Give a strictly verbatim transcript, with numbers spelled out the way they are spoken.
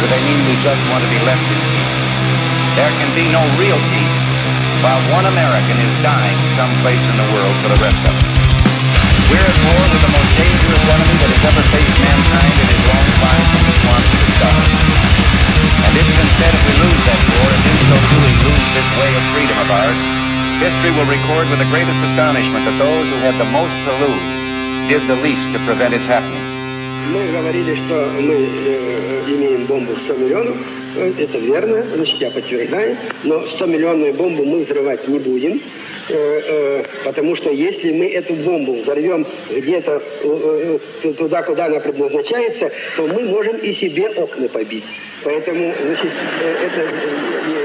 do they mean we just want to be left in peace? There can be no real peace while one American is dying someplace in the world for the rest of us. We're at war with the most dangerous enemy that has ever faced mankind in his long climb from the swamp to the stars. And if instead if we lose that war, and in so doing lose this way of freedom of ours, history will record with the greatest astonishment that those who had the most to lose did the least to prevent its happening. Мы говорили, что мы э, имеем бомбу сто миллионов. Это верно, значит, я подтверждаю. Но сто миллионную бомбу мы взрывать не будем. Э, э, потому что если мы эту бомбу взорвем где-то э, э, туда, куда она предназначается, то мы можем и себе окна побить. Поэтому, значит, э, это... Э,